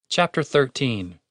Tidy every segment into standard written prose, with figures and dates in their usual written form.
Chapter 13.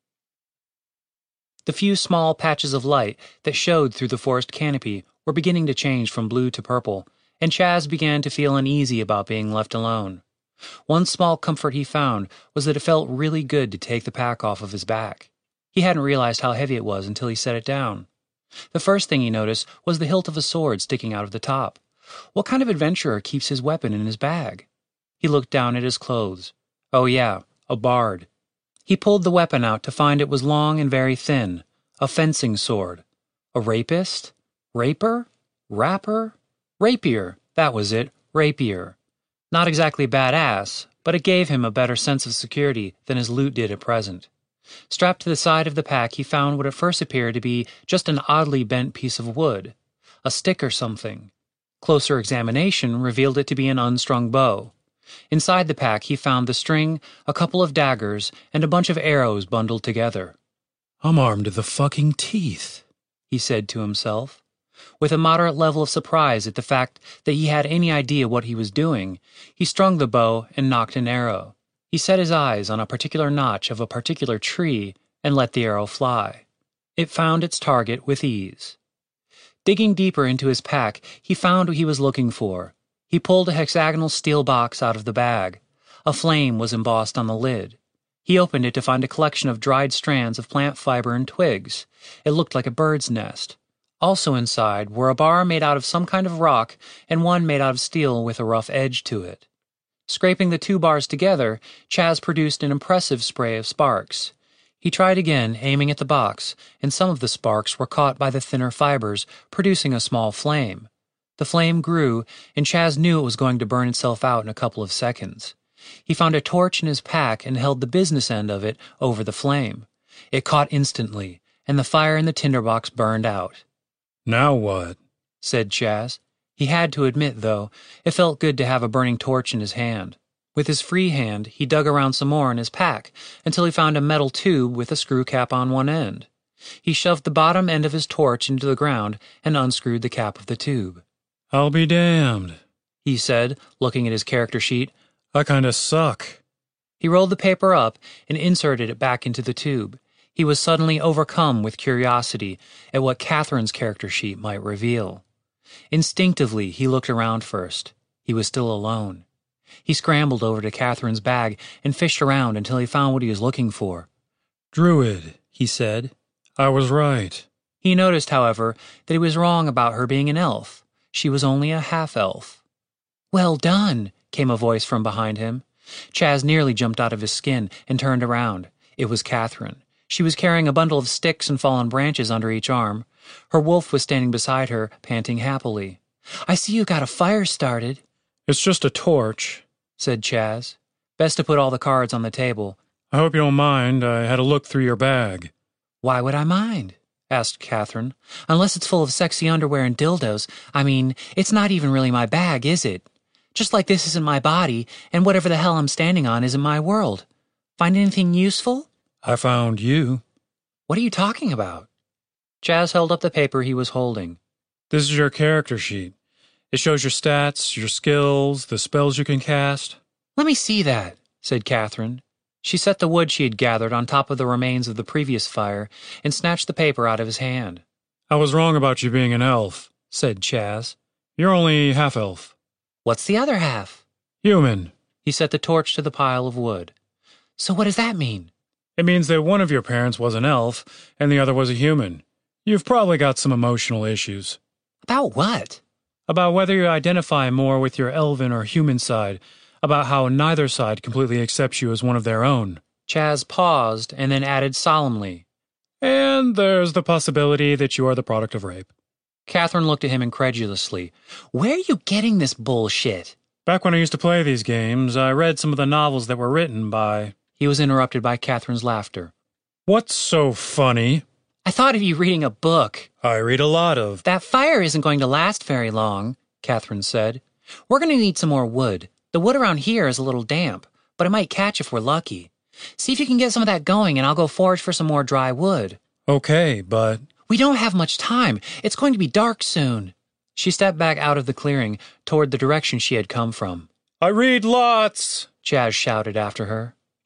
The few small patches of light that showed through the forest canopy were beginning to change from blue to purple, and Chaz began to feel uneasy about being left alone. One small comfort he found was that it felt really good to take the pack off of his back. He hadn't realized how heavy it was until he set it down. The first thing he noticed was the hilt of a sword sticking out of the top. What kind of adventurer keeps his weapon in his bag? He looked down at his clothes. Oh yeah, a bard. He pulled the weapon out to find it was long and very thin, a fencing sword. A rapist? Raper? Rapper? Rapier, that was it, rapier. Not exactly badass, but it gave him a better sense of security than his loot did at present. Strapped to the side of the pack, he found what at first appeared to be just an oddly bent piece of wood, a stick or something. Closer examination revealed it to be an unstrung bow. Inside the pack, he found the string, a couple of daggers, and a bunch of arrows bundled together. "I'm armed to the fucking teeth," he said to himself. With a moderate level of surprise at the fact that he had any idea what he was doing, he strung the bow and nocked an arrow. He set his eyes on a particular notch of a particular tree and let the arrow fly. It found its target with ease. Digging deeper into his pack, he found what he was looking for. He pulled a hexagonal steel box out of the bag. A flame was embossed on the lid. He opened it to find a collection of dried strands of plant fiber and twigs. It looked like a bird's nest. Also inside were a bar made out of some kind of rock and one made out of steel with a rough edge to it. Scraping the two bars together, Chaz produced an impressive spray of sparks. He tried again, aiming at the box, and some of the sparks were caught by the thinner fibers, producing a small flame. The flame grew, and Chaz knew it was going to burn itself out in a couple of seconds. He found a torch in his pack and held the business end of it over the flame. It caught instantly, and the fire in the tinderbox burned out. "Now what?" said Chaz. He had to admit, though, it felt good to have a burning torch in his hand. With his free hand, he dug around some more in his pack until he found a metal tube with a screw cap on one end. He shoved the bottom end of his torch into the ground and unscrewed the cap of the tube. "I'll be damned," he said, looking at his character sheet. "I kinda suck." He rolled the paper up and inserted it back into the tube. He was suddenly overcome with curiosity at what Catherine's character sheet might reveal. Instinctively, he looked around first. He was still alone. He scrambled over to Catherine's bag and fished around until he found what he was looking for. "Druid," he said. "I was right." He noticed, however, that he was wrong about her being an elf. She was only a half-elf. "Well done," came a voice from behind him. Chaz nearly jumped out of his skin and turned around. It was Catherine. She was carrying a bundle of sticks and fallen branches under each arm. Her wolf was standing beside her, panting happily. "I see you got a fire started." "It's just a torch," said Chaz. Best to put all the cards on the table. "I hope you don't mind. I had a look through your bag." "Why would I mind?" asked Catherine. "Unless it's full of sexy underwear and dildos. I mean, it's not even really my bag, is it? Just like this isn't my body, and whatever the hell I'm standing on isn't my world. Find anything useful?" "I found you." "What are you talking about?" Chaz held up the paper he was holding. "This is your character sheet. It shows your stats, your skills, the spells you can cast." "Let me see that," said Catherine. She set the wood she had gathered on top of the remains of the previous fire and snatched the paper out of his hand. "I was wrong about you being an elf," said Chaz. "You're only half-elf." "What's the other half?" "Human." He set the torch to the pile of wood. "So what does that mean?" "It means that one of your parents was an elf and the other was a human. You've probably got some emotional issues." "About what?" "About whether you identify more with your elven or human side, about how neither side completely accepts you as one of their own." Chaz paused and then added solemnly, "And there's the possibility that you are the product of rape." Catherine looked at him incredulously. "Where are you getting this bullshit?" "Back when I used to play these games, I read some of the novels that were written by—" He was interrupted by Catherine's laughter. "What's so funny?" "I thought of you reading a book." "I read a lot of—" "That fire isn't going to last very long," Catherine said. "We're going to need some more wood. The wood around here is a little damp, but it might catch if we're lucky. See if you can get some of that going, and I'll go forage for some more dry wood." "Okay, but—" "We don't have much time. It's going to be dark soon." She stepped back out of the clearing toward the direction she had come from. "I read lots," Chaz shouted after her.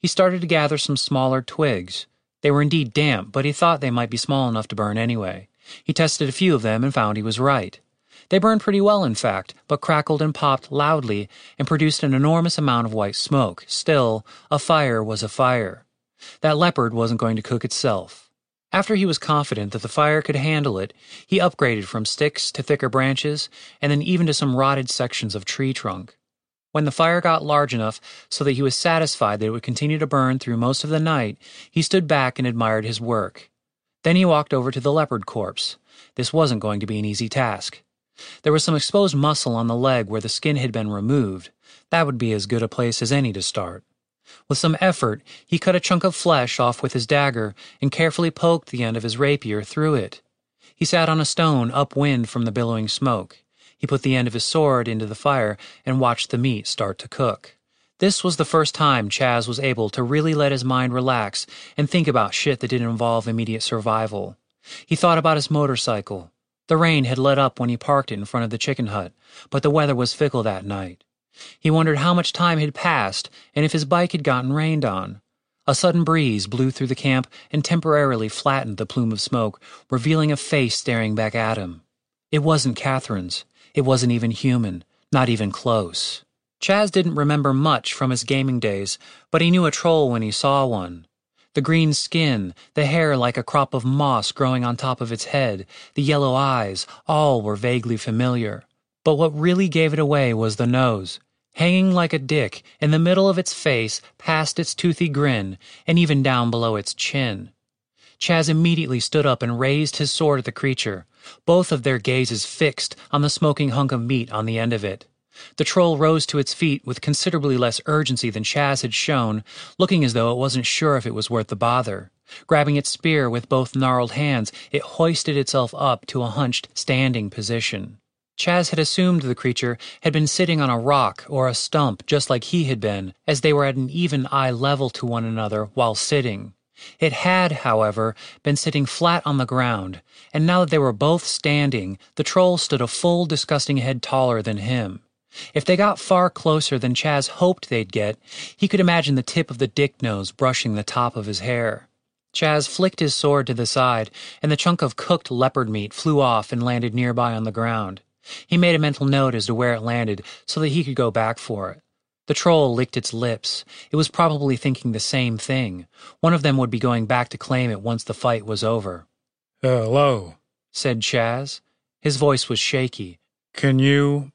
He started to gather some smaller twigs. They were indeed damp, but he thought they might be small enough to burn anyway. He tested a few of them and found he was right. They burned pretty well, in fact, but crackled and popped loudly and produced an enormous amount of white smoke. Still, a fire was a fire. That leopard wasn't going to cook itself. After he was confident that the fire could handle it, he upgraded from sticks to thicker branches, and then even to some rotted sections of tree trunk. When the fire got large enough so that he was satisfied that it would continue to burn through most of the night, he stood back and admired his work. Then he walked over to the leopard corpse. This wasn't going to be an easy task. There was some exposed muscle on the leg where the skin had been removed. That would be as good a place as any to start. With some effort, he cut a chunk of flesh off with his dagger and carefully poked the end of his rapier through it. He sat on a stone upwind from the billowing smoke. He put the end of his sword into the fire and watched the meat start to cook. This was the first time Chaz was able to really let his mind relax and think about shit that didn't involve immediate survival. He thought about his motorcycle. The rain had let up when he parked it in front of the chicken hut, but the weather was fickle that night. He wondered how much time had passed and if his bike had gotten rained on. A sudden breeze blew through the camp and temporarily flattened the plume of smoke, revealing a face staring back at him. It wasn't Catherine's. It wasn't even human, not even close. Chaz didn't remember much from his gaming days, but he knew a troll when he saw one. The green skin, the hair like a crop of moss growing on top of its head, the yellow eyes, all were vaguely familiar. But what really gave it away was the nose, hanging like a dick in the middle of its face past its toothy grin, and even down below its chin. Chaz immediately stood up and raised his sword at the creature, both of their gazes fixed on the smoking hunk of meat on the end of it. The troll rose to its feet with considerably less urgency than Chaz had shown, looking as though it wasn't sure if it was worth the bother. Grabbing its spear with both gnarled hands, it hoisted itself up to a hunched, standing position. Chaz had assumed the creature had been sitting on a rock or a stump just like he had been, as they were at an even eye level to one another while sitting. It had, however, been sitting flat on the ground, and now that they were both standing, the troll stood a full, disgusting head taller than him. If they got far closer than Chaz hoped they'd get, he could imagine the tip of the dick nose brushing the top of his hair. Chaz flicked his sword to the side, and the chunk of cooked leopard meat flew off and landed nearby on the ground. He made a mental note as to where it landed so that he could go back for it. The troll licked its lips. It was probably thinking the same thing. One of them would be going back to claim it once the fight was over. "Hello," said Chaz. His voice was shaky. "Can you,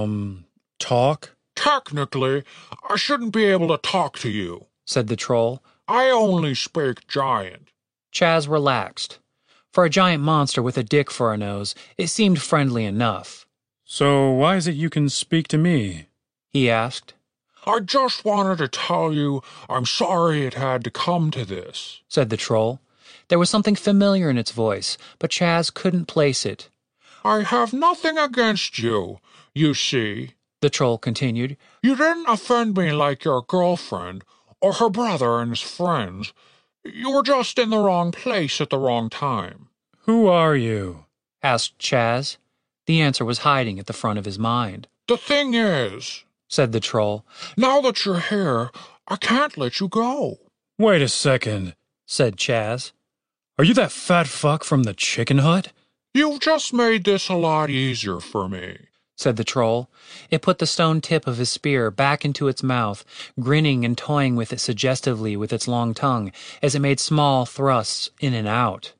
talk?" Technically, I shouldn't be able to talk to you, said the troll. I only speak giant. Chaz relaxed. For a giant monster with a dick for a nose, it seemed friendly enough. "So why is it you can speak to me?" he asked. I just wanted to tell you I'm sorry it had to come to this, said the troll. There was something familiar in its voice, but Chaz couldn't place it. I have nothing against you, you see, the troll continued. You didn't offend me like your girlfriend, or her brother and his friends. You were just in the wrong place at the wrong time. "Who are you?" asked Chaz. The answer was hiding at the front of his mind. The thing is, said the troll, now that you're here, I can't let you go. "Wait a second," said Chaz. "Are you that fat fuck from the chicken hut?" You've just made this a lot easier for me, said the troll. It put the stone tip of his spear back into its mouth, grinning and toying with it suggestively with its long tongue as it made small thrusts in and out.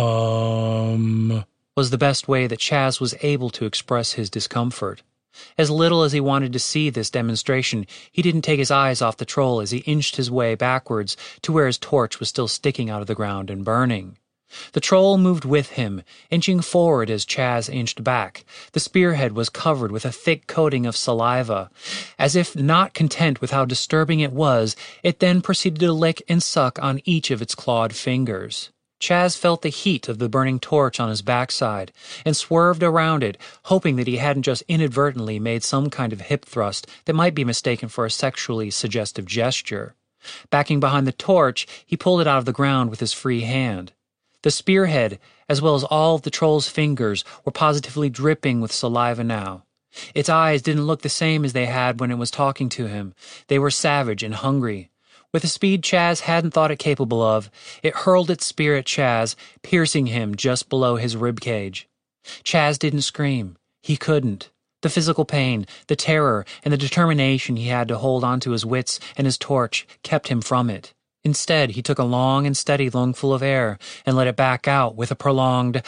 Was the best way that Chaz was able to express his discomfort. As little as he wanted to see this demonstration, he didn't take his eyes off the troll as he inched his way backwards to where his torch was still sticking out of the ground and burning. The troll moved with him, inching forward as Chaz inched back. The spearhead was covered with a thick coating of saliva. As if not content with how disturbing it was, it then proceeded to lick and suck on each of its clawed fingers. Chaz felt the heat of the burning torch on his backside and swerved around it, hoping that he hadn't just inadvertently made some kind of hip thrust that might be mistaken for a sexually suggestive gesture. Backing behind the torch, he pulled it out of the ground with his free hand. The spearhead, as well as all of the troll's fingers, were positively dripping with saliva now. Its eyes didn't look the same as they had when it was talking to him. They were savage and hungry. With a speed Chaz hadn't thought it capable of, it hurled its spear at Chaz, piercing him just below his ribcage. Chaz didn't scream. He couldn't. The physical pain, the terror, and the determination he had to hold onto his wits and his torch kept him from it. Instead, he took a long and steady lungful of air and let it back out with a prolonged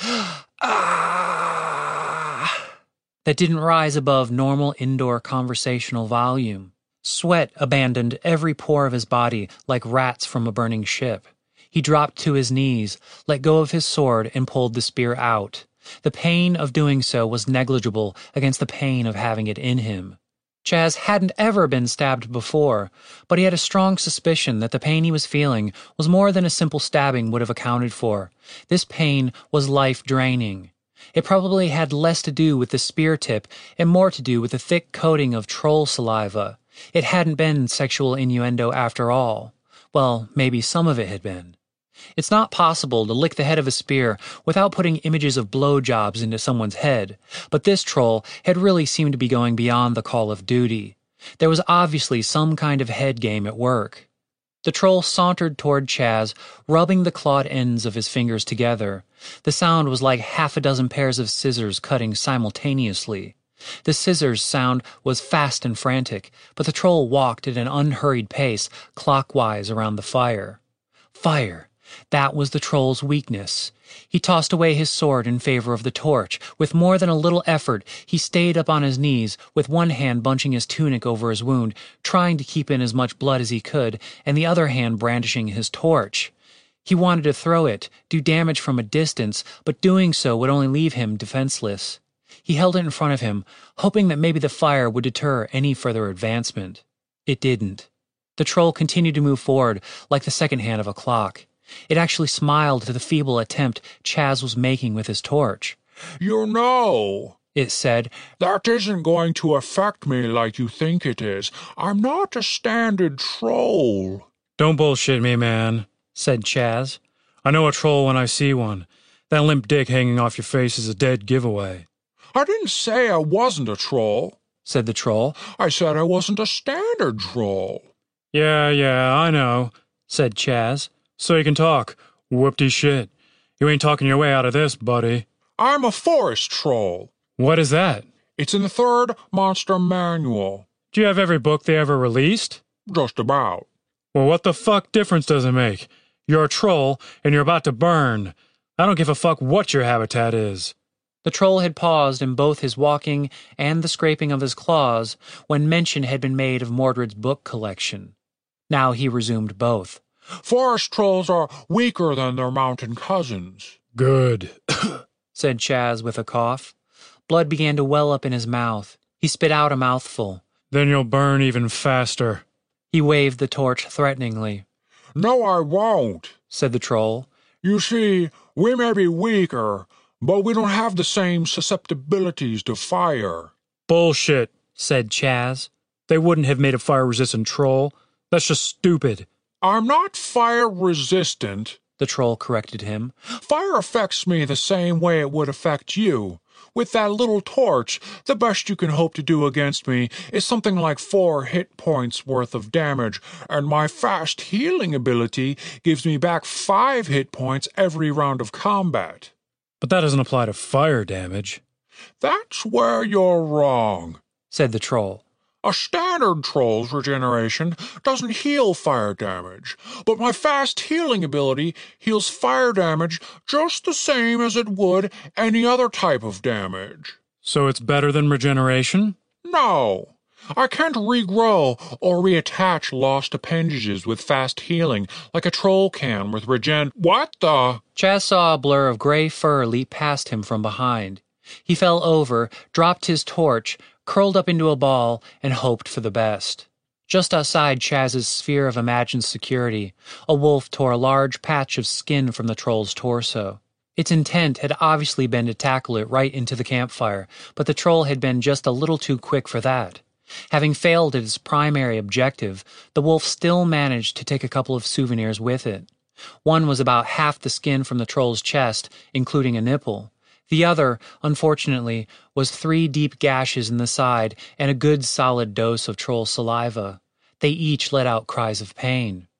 ah that didn't rise above normal indoor conversational volume. Sweat abandoned every pore of his body like rats from a burning ship. He dropped to his knees, let go of his sword, and pulled the spear out. The pain of doing so was negligible against the pain of having it in him. Chaz hadn't ever been stabbed before, but he had a strong suspicion that the pain he was feeling was more than a simple stabbing would have accounted for. This pain was life-draining. It probably had less to do with the spear tip and more to do with the thick coating of troll saliva. It hadn't been sexual innuendo after all. Well, maybe some of it had been. It's not possible to lick the head of a spear without putting images of blowjobs into someone's head, but this troll had really seemed to be going beyond the call of duty. There was obviously some kind of head game at work. The troll sauntered toward Chaz, rubbing the clawed ends of his fingers together. The sound was like half a dozen pairs of scissors cutting simultaneously. The scissors sound was fast and frantic, but the troll walked at an unhurried pace clockwise around the fire. Fire. That was the troll's weakness. He tossed away his sword in favor of the torch. With more than a little effort, he stayed up on his knees, with one hand bunching his tunic over his wound, trying to keep in as much blood as he could, and the other hand brandishing his torch. He wanted to throw it, do damage from a distance, but doing so would only leave him defenseless. He held it in front of him, hoping that maybe the fire would deter any further advancement. It didn't. The troll continued to move forward like the second hand of a clock. It actually smiled to the feeble attempt Chaz was making with his torch. You know, it said, that isn't going to affect me like you think it is. I'm not a standard troll. Don't bullshit me, man, said Chaz. I know a troll when I see one. That limp dick hanging off your face is a dead giveaway. I didn't say I wasn't a troll, said the troll. I said I wasn't a standard troll. Yeah, I know, said Chaz. So you can talk. Whoop-de shit. You ain't talking your way out of this, buddy. I'm a forest troll. What is that? It's in the 3rd Monster Manual. Do you have every book they ever released? Just about. Well, what the fuck difference does it make? You're a troll, and you're about to burn. I don't give a fuck what your habitat is. The troll had paused in both his walking and the scraping of his claws when mention had been made of Mordred's book collection. Now he resumed both. Forest trolls are weaker than their mountain cousins. Good, said Chaz with a cough. Blood began to well up in his mouth. He spit out a mouthful. Then you'll burn even faster. He waved the torch threateningly. No, I won't, said the troll. You see, we may be weaker, but we don't have the same susceptibilities to fire. Bullshit, said Chaz. They wouldn't have made a fire-resistant troll. That's just stupid. I'm not fire-resistant, the troll corrected him. Fire affects me the same way it would affect you. With that little torch, the best you can hope to do against me is something like 4 hit points worth of damage, and my fast healing ability gives me back 5 hit points every round of combat. But that doesn't apply to fire damage. That's where you're wrong, said the troll. A standard troll's regeneration doesn't heal fire damage, but my fast healing ability heals fire damage just the same as it would any other type of damage. So it's better than regeneration? No. I can't regrow or reattach lost appendages with fast healing like a troll can with regen— What the— Chaz saw a blur of gray fur leap past him from behind. He fell over, dropped his torch, curled up into a ball, and hoped for the best. Just outside Chaz's sphere of imagined security, a wolf tore a large patch of skin from the troll's torso. Its intent had obviously been to tackle it right into the campfire, but the troll had been just a little too quick for that. Having failed at its primary objective, the wolf still managed to take a couple of souvenirs with it. One was about half the skin from the troll's chest, including a nipple. The other, unfortunately, was 3 deep gashes in the side and a good solid dose of troll saliva. They each let out cries of pain.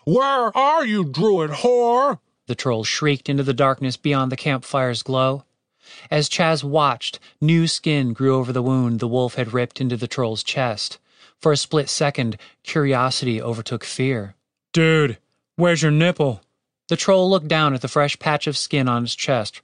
Where are you, druid whore? The troll shrieked into the darkness beyond the campfire's glow. As Chaz watched, new skin grew over the wound the wolf had ripped into the troll's chest. For a split second, curiosity overtook fear. Dude, where's your nipple? The troll looked down at the fresh patch of skin on his chest.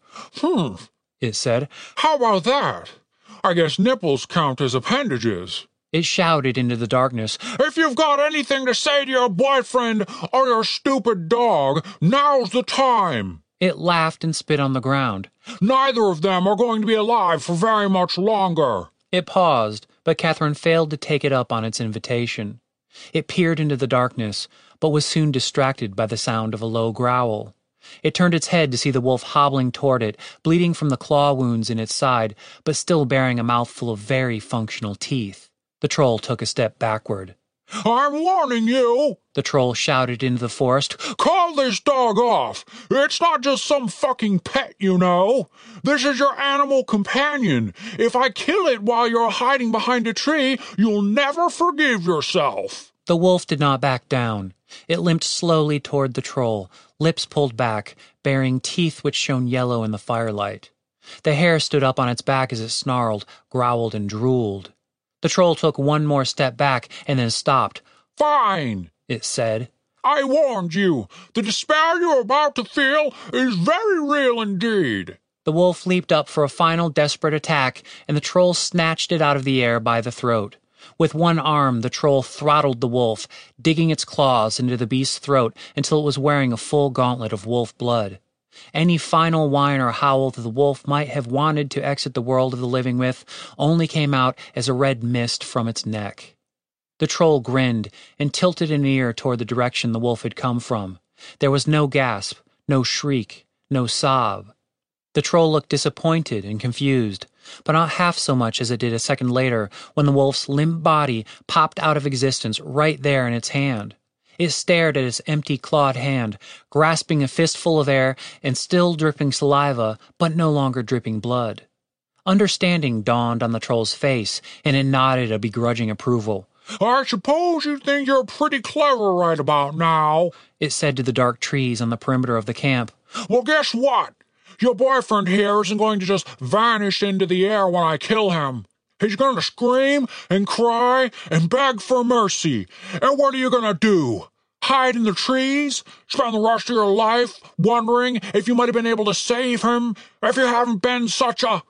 It said. How about that? I guess nipples count as appendages. It shouted into the darkness. If you've got anything to say to your boyfriend or your stupid dog, now's the time. It laughed and spit on the ground. Neither of them are going to be alive for very much longer. It paused, but Catherine failed to take it up on its invitation. It peered into the darkness, but was soon distracted by the sound of a low growl. It turned its head to see the wolf hobbling toward it, bleeding from the claw wounds in its side, but still bearing a mouthful of very functional teeth. The troll took a step backward. I'm warning you, the troll shouted into the forest. Call this dog off. It's not just some fucking pet, you know. This is your animal companion. If I kill it while you're hiding behind a tree, you'll never forgive yourself. The wolf did not back down. It limped slowly toward the troll, lips pulled back, bearing teeth which shone yellow in the firelight. The hair stood up on its back as it snarled, growled, and drooled. The troll took one more step back and then stopped. Fine, it said. I warned you. The despair you're about to feel is very real indeed. The wolf leaped up for a final desperate attack, and the troll snatched it out of the air by the throat. With one arm, the troll throttled the wolf, digging its claws into the beast's throat until it was wearing a full gauntlet of wolf blood. Any final whine or howl that the wolf might have wanted to exit the world of the living with only came out as a red mist from its neck. The troll grinned and tilted an ear toward the direction the wolf had come from. There was no gasp, no shriek, no sob. The troll looked disappointed and confused, but not half so much as it did a second later when the wolf's limp body popped out of existence right there in its hand. It stared at its empty clawed hand, grasping a fistful of air and still dripping saliva, but no longer dripping blood. Understanding dawned on the troll's face, and it nodded a begrudging approval. I suppose you think you're pretty clever right about now, it said to the dark trees on the perimeter of the camp. Well, guess what? Your boyfriend here isn't going to just vanish into the air when I kill him. He's going to scream and cry and beg for mercy. And what are you going to do? Hide in the trees? Spend the rest of your life wondering if you might have been able to save him if you haven't been such a...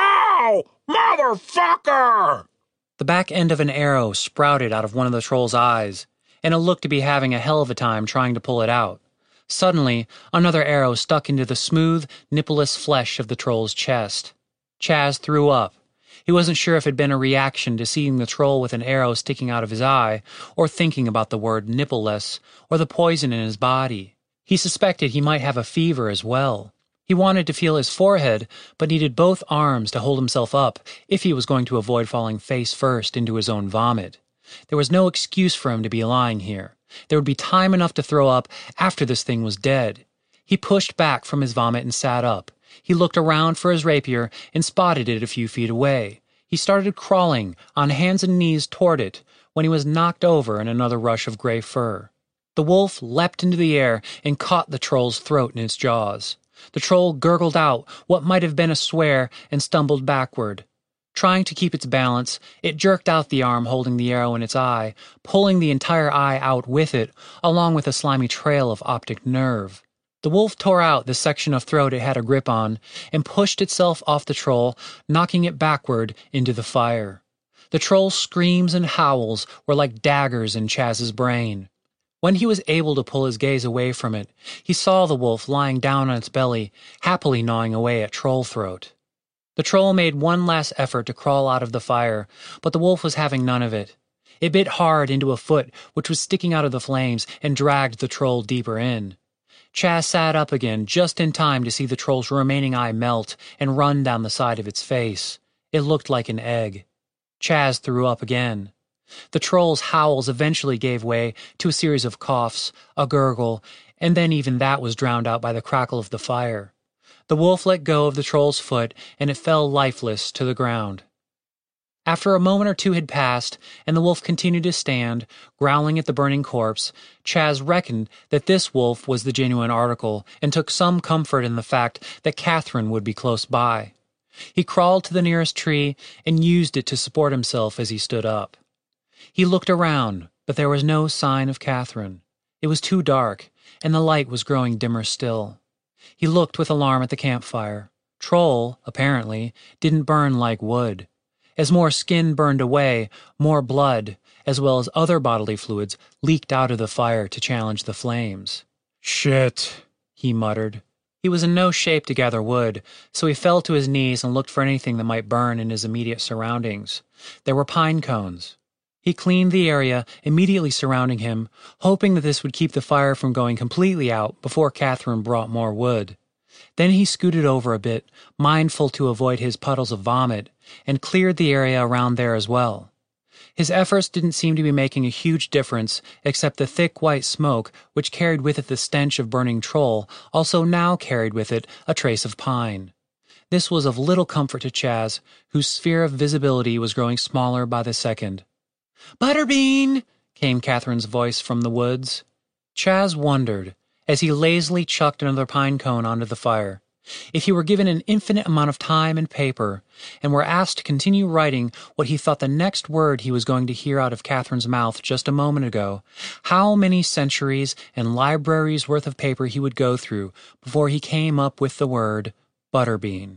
Ow! Motherfucker! The back end of an arrow sprouted out of one of the troll's eyes, and it looked to be having a hell of a time trying to pull it out. Suddenly, another arrow stuck into the smooth, nippleless flesh of the troll's chest. Chaz threw up. He wasn't sure if it had been a reaction to seeing the troll with an arrow sticking out of his eye, or thinking about the word nippleless, or the poison in his body. He suspected he might have a fever as well. He wanted to feel his forehead, but needed both arms to hold himself up if he was going to avoid falling face first into his own vomit. There was no excuse for him to be lying here. There would be time enough to throw up after this thing was dead. He pushed back from his vomit and sat up. He looked around for his rapier and spotted it a few feet away. He started crawling on hands and knees toward it when he was knocked over in another rush of gray fur. The wolf leapt into the air and caught the troll's throat in its jaws. The troll gurgled out what might have been a swear and stumbled backward. Trying to keep its balance, it jerked out the arm holding the arrow in its eye, pulling the entire eye out with it, along with a slimy trail of optic nerve. The wolf tore out the section of throat it had a grip on and pushed itself off the troll, knocking it backward into the fire. The troll's screams and howls were like daggers in Chaz's brain. When he was able to pull his gaze away from it, he saw the wolf lying down on its belly, happily gnawing away at Troll Throat. The troll made one last effort to crawl out of the fire, but the wolf was having none of it. It bit hard into a foot which was sticking out of the flames and dragged the troll deeper in. Chaz sat up again just in time to see the troll's remaining eye melt and run down the side of its face. It looked like an egg. Chaz threw up again. The troll's howls eventually gave way to a series of coughs, a gurgle, and then even that was drowned out by the crackle of the fire. The wolf let go of the troll's foot, and it fell lifeless to the ground. After a moment or two had passed, and the wolf continued to stand, growling at the burning corpse, Chaz reckoned that this wolf was the genuine article, and took some comfort in the fact that Catherine would be close by. He crawled to the nearest tree and used it to support himself as he stood up. He looked around, but there was no sign of Catherine. It was too dark, and the light was growing dimmer still. He looked with alarm at the campfire. Troll, apparently, didn't burn like wood. As more skin burned away, more blood, as well as other bodily fluids, leaked out of the fire to challenge the flames. "Shit," he muttered. He was in no shape to gather wood, so he fell to his knees and looked for anything that might burn in his immediate surroundings. There were pine cones. He cleaned the area immediately surrounding him, hoping that this would keep the fire from going completely out before Catherine brought more wood. Then he scooted over a bit, mindful to avoid his puddles of vomit, and cleared the area around there as well. His efforts didn't seem to be making a huge difference, except the thick white smoke, which carried with it the stench of burning troll, also now carried with it a trace of pine. This was of little comfort to Chaz, whose sphere of visibility was growing smaller by the second. "Butterbean!" came Catherine's voice from the woods. Chaz wondered, as he lazily chucked another pine cone onto the fire. If he were given an infinite amount of time and paper, and were asked to continue writing what he thought the next word he was going to hear out of Catherine's mouth just a moment ago, how many centuries and libraries worth of paper he would go through before he came up with the word Butterbean.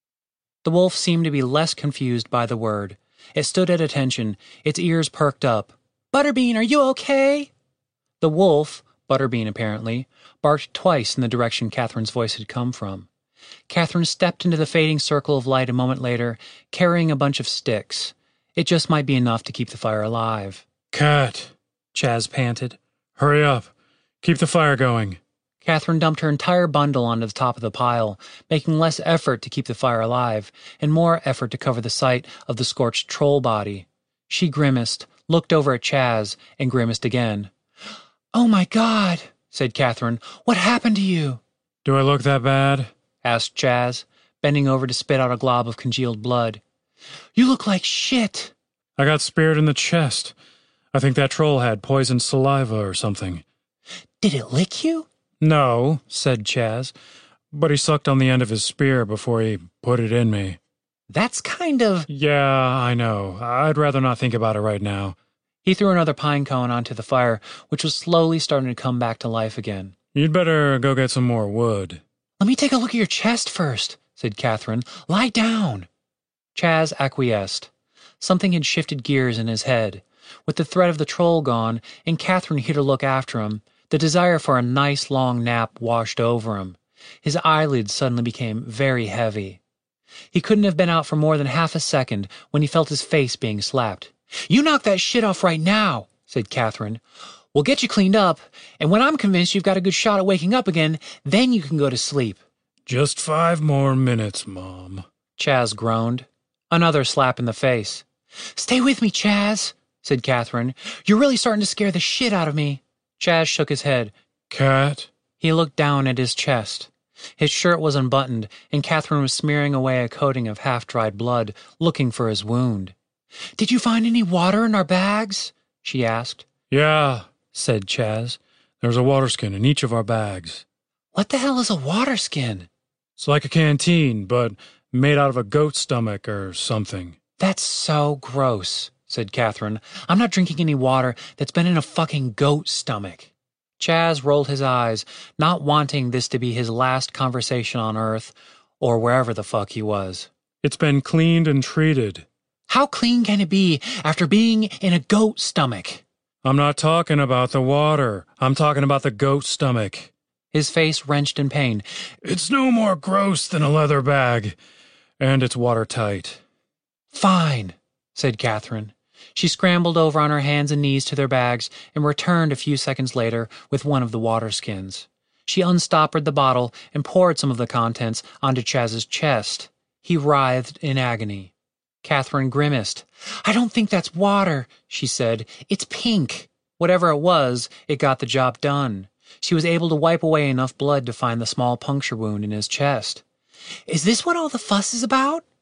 The wolf seemed to be less confused by the word. It stood at attention, its ears perked up. "Butterbean, are you okay?" The wolf, Butterbean apparently, barked twice in the direction Catherine's voice had come from. Catherine stepped into the fading circle of light a moment later, carrying a bunch of sticks. It just might be enough to keep the fire alive. "Cat," Chaz panted. "Hurry up. Keep the fire going." Catherine dumped her entire bundle onto the top of the pile, making less effort to keep the fire alive, and more effort to cover the sight of the scorched troll body. She grimaced, looked over at Chaz, and grimaced again. "Oh my God," said Catherine. "What happened to you?" "Do I look that bad?" asked Chaz, bending over to spit out a glob of congealed blood. "You look like shit." "I got speared in the chest. I think that troll had poisoned saliva or something." "Did it lick you?" "No," said Chaz, "but he sucked on the end of his spear before he put it in me." "That's kind of—" "Yeah, I know. I'd rather not think about it right now." He threw another pine cone onto the fire, which was slowly starting to come back to life again. "You'd better go get some more wood." "Let me take a look at your chest first," said Catherine. "Lie down." Chaz acquiesced. Something had shifted gears in his head. With the threat of the troll gone, and Catherine here to look after him, the desire for a nice long nap washed over him. His eyelids suddenly became very heavy. He couldn't have been out for more than half a second when he felt his face being slapped. "You knock that shit off right now," said Catherine. "We'll get you cleaned up, and when I'm convinced you've got a good shot at waking up again, then you can go to sleep." "Just 5 more minutes, Mom," Chaz groaned. Another slap in the face. "Stay with me, Chaz," said Catherine. "You're really starting to scare the shit out of me." Chaz shook his head. "Cat?" He looked down at his chest. His shirt was unbuttoned, and Catherine was smearing away a coating of half-dried blood, looking for his wound. "Did you find any water in our bags?" she asked. "Yeah," said Chaz. "There's a water skin in each of our bags." "What the hell is a water skin?" "It's like a canteen, but made out of a goat's stomach or something." "That's so gross," said Catherine. "I'm not drinking any water that's been in a fucking goat's stomach." Chaz rolled his eyes, not wanting this to be his last conversation on Earth, or wherever the fuck he was. "It's been cleaned and treated." "How clean can it be after being in a goat's stomach?" "I'm not talking about the water. I'm talking about the goat's stomach." His face wrenched in pain. "It's no more gross than a leather bag, and it's watertight." "Fine," said Catherine. She scrambled over on her hands and knees to their bags and returned a few seconds later with one of the water skins. She unstoppered the bottle and poured some of the contents onto Chaz's chest. He writhed in agony. Catherine grimaced. "I don't think that's water," she said. "It's pink." Whatever it was, it got the job done. She was able to wipe away enough blood to find the small puncture wound in his chest. "Is this what all the fuss is about?"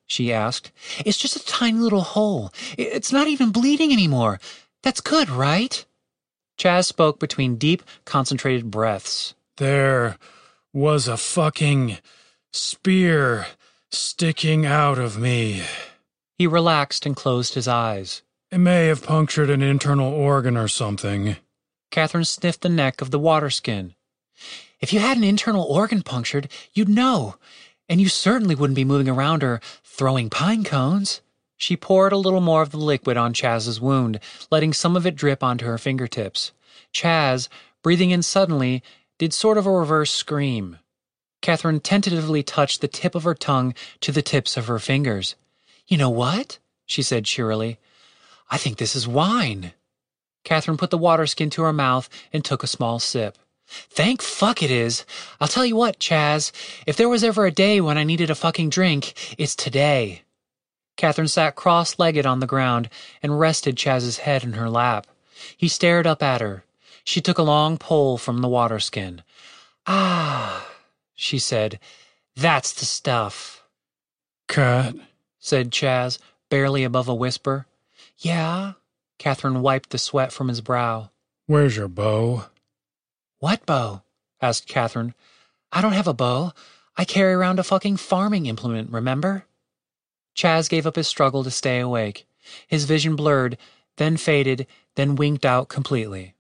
she asked. It's just a tiny little hole. It's not even bleeding anymore. That's good, right? Chaz spoke between deep, concentrated breaths. There was a fucking spear sticking out of me. He relaxed and closed his eyes. It may have punctured an internal organ or something. Catherine sniffed the neck of the water skin. If you had an internal organ punctured, you'd know. And you certainly wouldn't be moving around or throwing pine cones. She poured a little more of the liquid on Chaz's wound, letting some of it drip onto her fingertips. Chaz, breathing in suddenly, did sort of a reverse scream. Catherine tentatively touched the tip of her tongue to the tips of her fingers. You know what? She said cheerily. I think this is wine. Catherine put the water skin to her mouth and took a small sip. Thank fuck it is. I'll tell you what, Chaz, if there was ever a day when I needed a fucking drink, it's today. Catherine sat cross-legged on the ground and rested Chaz's head in her lap. He stared up at her. She took a long pull from the water skin. Ah, she said, that's the stuff. Cat, said Chaz, barely above a whisper. Yeah? Catherine wiped the sweat from his brow. Where's your bow? What bow? Asked Catherine. I don't have a bow. I carry around a fucking farming implement, remember? Chaz gave up his struggle to stay awake. His vision blurred, then faded, then winked out completely.